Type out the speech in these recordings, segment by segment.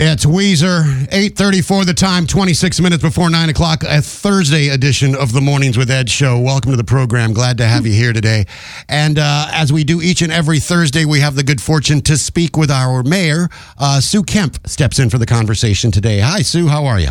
It's Weezer, 8:34 the time, 26 minutes before 9 o'clock, a Thursday edition of the Mornings with Ed show. Welcome to the program. Glad to have you here today. And as we do each and every Thursday, we have the good fortune to speak with our mayor. Sue Kemp steps in for the conversation today. Hi, Sue. How are you?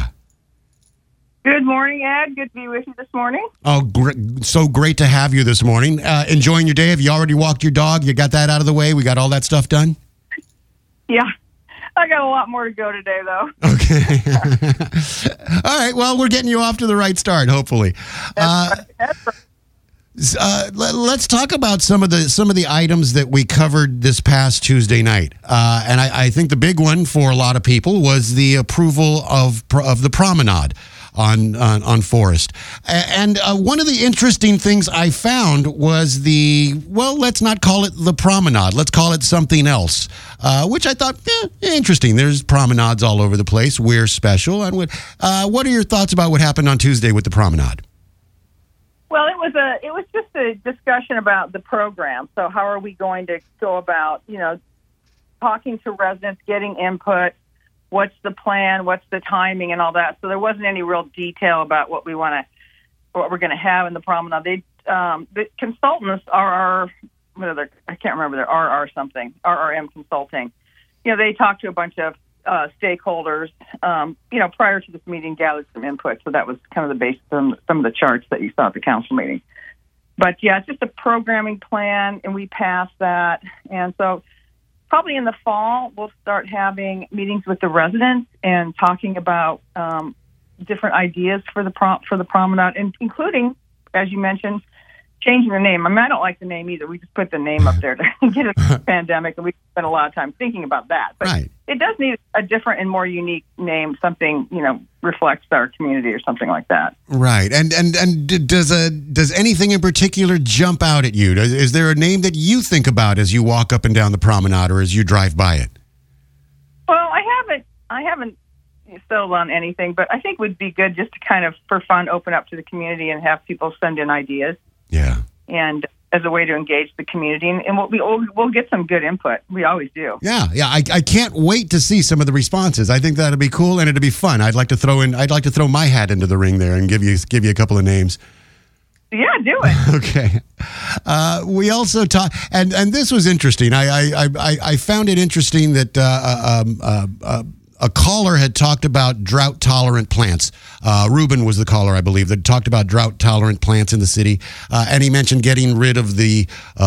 Good morning, Ed. Good to be with you this morning. Oh, so great to have you this morning. Enjoying your day? Have you already walked your dog? You got that out of the way? We got all that stuff done? Yeah. I got a lot more to go today, though. Okay. All right. Well, we're getting you off to the right start, hopefully. That's right. Let's talk about some of the items that we covered this past Tuesday night. And I think the big one for a lot of people was the approval of the promenade on Forest. And one of the interesting things I found was let's not call it the promenade. Let's call it something else, which I thought, interesting. There's promenades all over the place. We're special. And what are your thoughts about what happened on Tuesday with the promenade? Well, it was just a discussion about the program. So how are we going to go about, talking to residents, getting input, what's the plan, what's the timing, and all that. So there wasn't any real detail about what we're going to have in the promenade. The consultants are I can't remember, they're RRM Consulting. They talked to a bunch of stakeholders, prior to this meeting, gathered some input. So that was kind of the basis of some of the charts that you saw at the council meeting. But yeah, it's just a programming plan, and we passed that. And so probably in the fall, we'll start having meetings with the residents and talking about different ideas for the promenade, and including, as you mentioned, changing the name. I mean, I don't like the name either. We just put the name up there to get a pandemic, and we spent a lot of time thinking about that. But right. It does need a different and more unique name, something, reflects our community or something like that. Right. And does anything in particular jump out at you? Is there a name that you think about as you walk up and down the promenade or as you drive by it? Well, I haven't settled on anything, but I think it would be good just to kind of, for fun, open up to the community and have people send in ideas. Yeah. And as a way to engage the community, and we'll get some good input. We always do. Yeah. I can't wait to see some of the responses. I think that'll be cool and it'll be fun. I'd like to throw my hat into the ring there and give you a couple of names. Yeah, do it. Okay. We also talked, and this was interesting. I found it interesting that a caller had talked about drought-tolerant plants. Ruben was the caller, I believe, that talked about drought-tolerant plants in the city. And he mentioned getting rid of the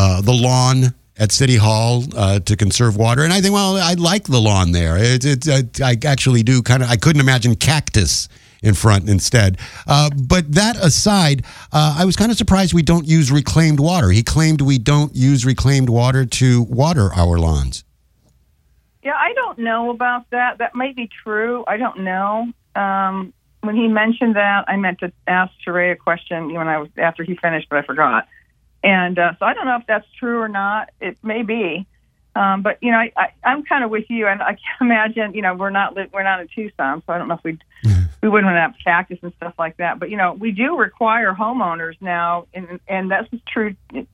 lawn at City Hall to conserve water. And I think, well, I like the lawn there. I actually do I couldn't imagine cactus in front instead. But that aside, I was kind of surprised we don't use reclaimed water. He claimed we don't use reclaimed water to water our lawns. Yeah, I don't know about that. That might be true. I don't know. When he mentioned that, I meant to ask Sheree a question after he finished, but I forgot. And so I don't know if that's true or not. It may be. But I'm kind of with you, and I can't imagine. We're not in Tucson, so I don't know if we wouldn't want to have cactus and stuff like that. But we do require homeowners now, and that was true in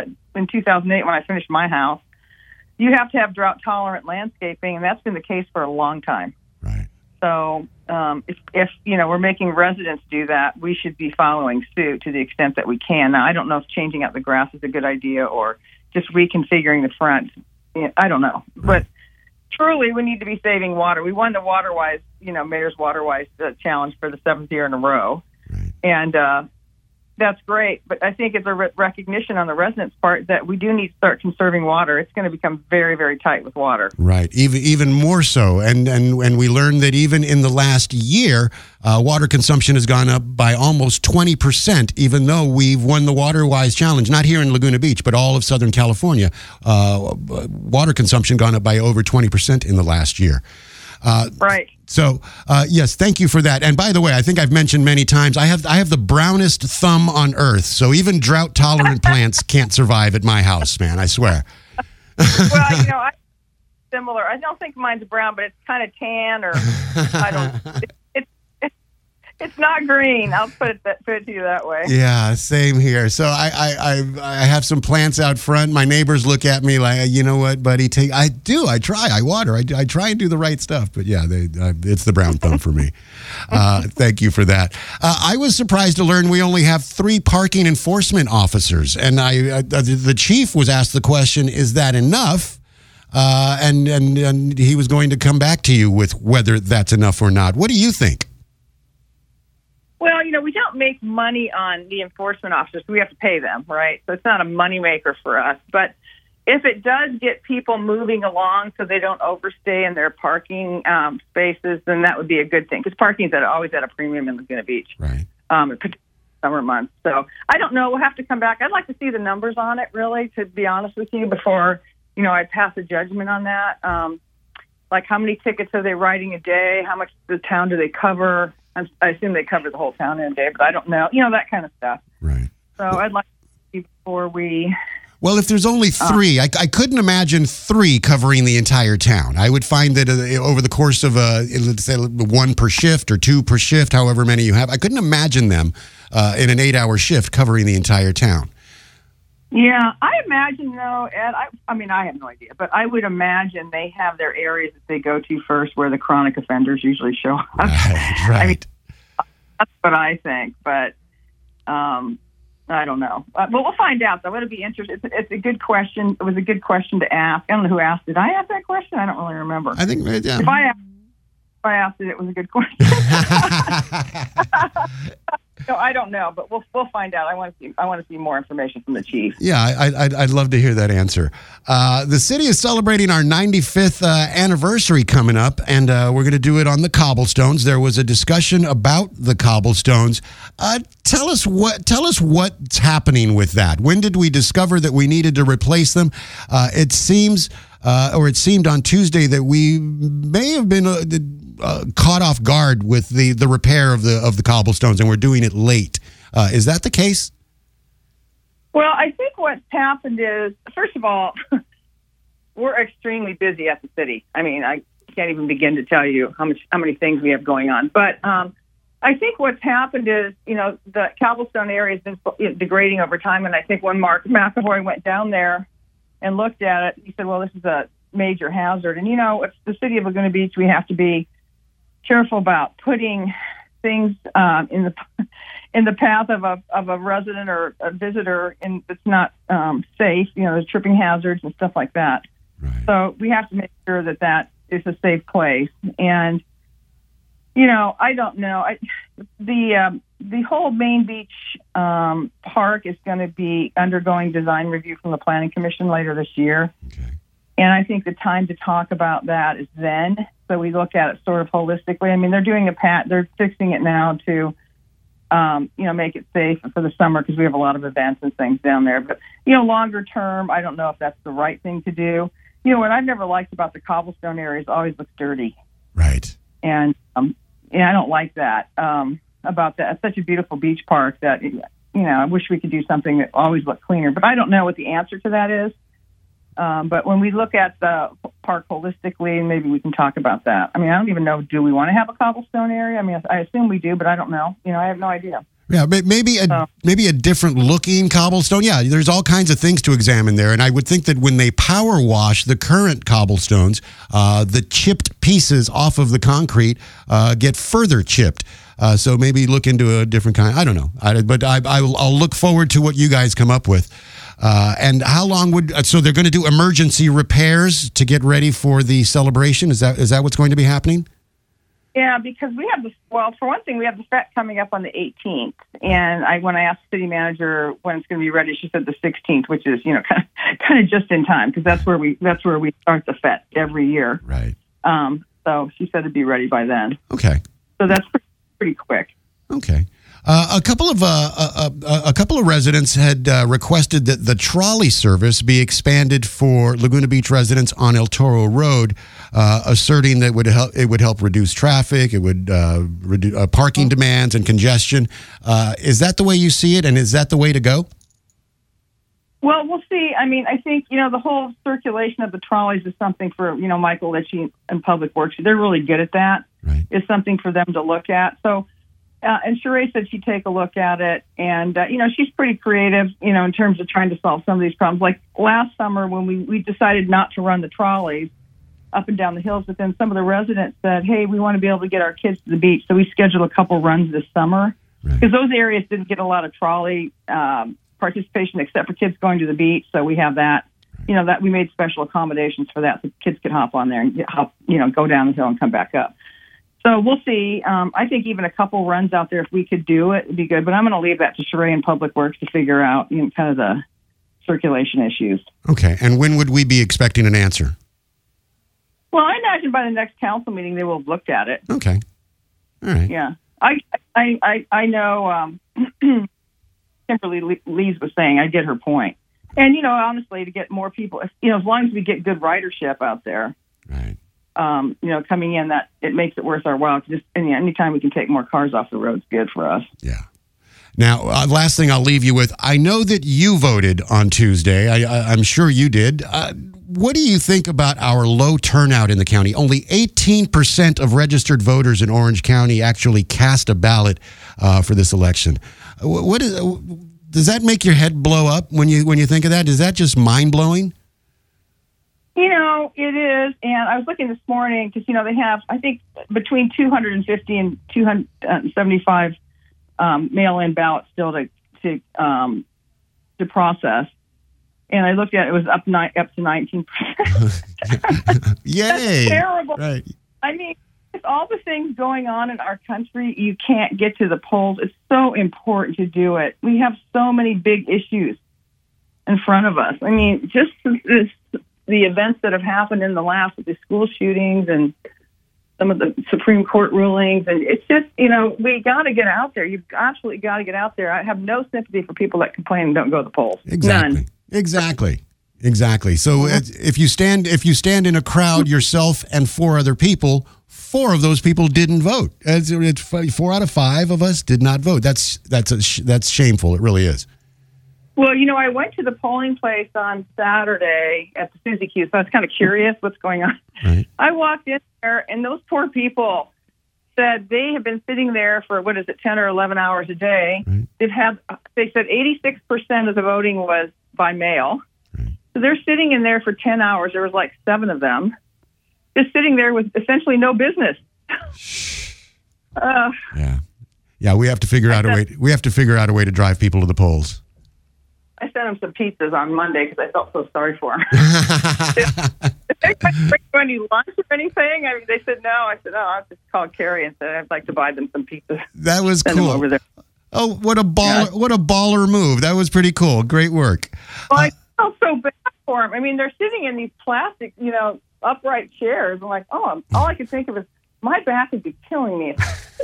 2008 when I finished my house. You have to have drought-tolerant landscaping, and that's been the case for a long time. Right. So if we're making residents do that, we should be following suit to the extent that we can. Now, I don't know if changing out the grass is a good idea or just reconfiguring the front. I don't know. Right. But truly, we need to be saving water. We won the WaterWise, Mayor's WaterWise challenge for the 7th year in a row. Right. And that's great, but I think it's a recognition on the residents' part that we do need to start conserving water. It's going to become very, very tight with water. Right, even more so. And we learned that even in the last year, water consumption has gone up by almost 20%, even though we've won the WaterWise Challenge, not here in Laguna Beach, but all of Southern California. Water consumption gone up by over 20% in the last year. Right. So, yes, thank you for that. And by the way, I think I've mentioned many times, I have the brownest thumb on earth. So even drought-tolerant plants can't survive at my house, man, I swear. Well, I'm similar. I don't think mine's brown, but it's kind of tan, or I don't. It's It's not green. I'll put it to you that way. Yeah, same here. So I have some plants out front. My neighbors look at me like, you know what, buddy? I try. I water. I try and do the right stuff. But yeah, it's the brown thumb for me. Thank you for that. I was surprised to learn we only have 3 parking enforcement officers, and the chief was asked the question, "Is that enough?" And he was going to come back to you with whether that's enough or not. What do you think? Well, we don't make money on the enforcement officers. We have to pay them, right? So it's not a moneymaker for us. But if it does get people moving along so they don't overstay in their parking spaces, then that would be a good thing. Because parking is always at a premium in Laguna Beach, right? Particularly summer months. So I don't know. We'll have to come back. I'd like to see the numbers on it, really, to be honest with you, before I pass a judgment on that. Like how many tickets are they writing a day? How much of the town do they cover? I assume they cover the whole town in a day, but I don't know. That kind of stuff. Right. So I'd like to see before we... Well, if there's only 3, I couldn't imagine 3 covering the entire town. I would find that over the course of, let's say, 1 per shift or 2 per shift, however many you have, I couldn't imagine them in an 8-hour shift covering the entire town. Yeah, I imagine, though, Ed, I have no idea, but I would imagine they have their areas that they go to first where the chronic offenders usually show up. Right. That's what I think, but I don't know. But we'll find out, though. It'll be interesting. It's a good question. It was a good question to ask. I don't know who asked it. Did I ask that question? I don't really remember. I think, yeah. If I asked it, it was a good question. So I don't know, but we'll find out. I want to see more information from the chief. Yeah, I'd love to hear that answer. The city is celebrating our 95th anniversary coming up, and we're going to do it on the cobblestones. There was a discussion about the cobblestones. Tell us what's happening with that. When did we discover that we needed to replace them? It seemed on Tuesday that we may have been caught off guard with the repair of the cobblestones, and we're doing it late. Is that the case? Well, I think what's happened is, first of all, we're extremely busy at the city. I mean, I can't even begin to tell you how many things we have going on. But I think what's happened is, the cobblestone area has been degrading over time, and I think when Mark McAvoy went down there and looked at it, he said, well, this is a major hazard. And, it's the city of Laguna Beach. We have to be careful about putting things in the path of a resident or a visitor that's not safe. There's tripping hazards and stuff like that. Right. So we have to make sure that is a safe place. And I don't know. The whole Main Beach park is going to be undergoing design review from the Planning Commission later this year. Okay. And I think the time to talk about that is then. So we look at it sort of holistically. I mean, they're doing they're fixing it now to, make it safe for the summer because we have a lot of events and things down there. But, longer term, I don't know if that's the right thing to do. What I've never liked about the cobblestone area is always looks dirty. Right. And I don't like that about that. It's such a beautiful beach park that, I wish we could do something that always looked cleaner. But I don't know what the answer to that is. But when we look at the park holistically, maybe we can talk about that. I mean, I don't even know, do we want to have a cobblestone area? I mean, I assume we do, but I don't know. I have no idea. Yeah, maybe a different looking cobblestone. Yeah, there's all kinds of things to examine there. And I would think that when they power wash the current cobblestones, the chipped pieces off of the concrete get further chipped. So maybe look into a different kind. I don't know. I'll look forward to what you guys come up with. And how long so they're going to do emergency repairs to get ready for the celebration? Is that what's going to be happening? Yeah, because we have for one thing, we have the fete coming up on the 18th. And when I asked the city manager when it's going to be ready, she said the 16th, which is, kind of just in time because that's where we start the fete every year. Right. So she said it'd be ready by then. Okay. So that's pretty quick. Okay. A couple of residents had requested that the trolley service be expanded for Laguna Beach residents on El Toro Road, asserting that it would help reduce traffic, it would reduce parking demands and congestion. Is that the way you see it, and is that the way to go? Well, we'll see. I mean, I think, the whole circulation of the trolleys is something for, Michael Litchie and Public Works. They're really good at that. Right. It's something for them to look at. So, and Sheree said she'd take a look at it. And, she's pretty creative, in terms of trying to solve some of these problems. Like last summer when we decided not to run the trolleys up and down the hills, but then some of the residents said, hey, we want to be able to get our kids to the beach. So we scheduled a couple runs this summer because those areas didn't get a lot of trolley participation except for kids going to the beach. So we have that, that we made special accommodations for that so kids could hop on there and go down the hill and come back up. So we'll see. I think even a couple runs out there, if we could do it, would be good. But I'm going to leave that to Sheree and Public Works to figure out kind of the circulation issues. Okay. And when would we be expecting an answer? Well, I imagine by the next council meeting they will have looked at it. Okay. All right. Yeah. I know Kimberly Lees was saying, I get her point. And, honestly, to get more people, as long as we get good ridership out there, right. Coming in, that it makes it worth our while. Just anytime we can take more cars off the road is good for us. Yeah. Now, last thing I'll leave you with, I know that you voted on Tuesday. I'm sure you did. What do you think about our low turnout in the county? Only 18% of registered voters in Orange County actually cast a ballot for this election. Does that make your head blow up when you think of that? Is that just mind-blowing? It is. And I was looking this morning because, they have, I think, between 250 and 275 mail-in ballots still to process. And I looked at it, was up to 19%. Yay! That's terrible. Right. I mean, with all the things going on in our country, you can't get to the polls. It's so important to do it. We have so many big issues in front of us. I mean, just the events that have happened in the last with the school shootings and some of the Supreme Court rulings. And it's just, we got to get out there. You've absolutely got to get out there. I have no sympathy for people that complain and don't go to the polls. Exactly. None. Exactly. So if you stand in a crowd yourself and 4 other people, 4 of those people didn't vote. It's 4 out of 5 of us did not vote. That's shameful. It really is. Well, I went to the polling place on Saturday at the Suzy Q, so I was kind of curious what's going on. Right. I walked in there, and those poor people said they have been sitting there for, 10 or 11 hours a day. Right. They said 86% of the voting was by mail. Right. So they're sitting in there for 10 hours. There was like 7 of them just sitting there with essentially no business. Yeah. We have to figure out a way. We have to figure out a way to drive people to the polls. I sent them some pizzas on Monday because I felt so sorry for them. Did they bring you any lunch or anything? I mean, they said no. I said, I'll just call Carrie and said I'd like to buy them some pizzas. That was Send cool. them over there. Oh, what a baller! Yeah. What a baller move! That was pretty cool. Great work. Well, I felt so bad for them. I mean, they're sitting in these plastic, upright chairs. I'm like, all I could think of is my back would be killing me.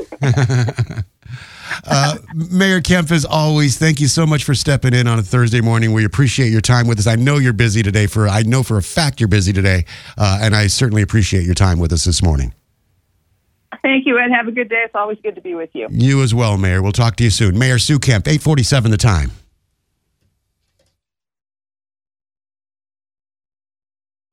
Mayor Kempf, as always, thank you so much for stepping in on a Thursday morning. We appreciate your time with us. I know you're busy today. I know for a fact you're busy today, and I certainly appreciate your time with us this morning. Thank you, Ed. Have a good day. It's always good to be with you. You as well, Mayor. We'll talk to you soon. Mayor Sue Kempf, 8:47 The Time.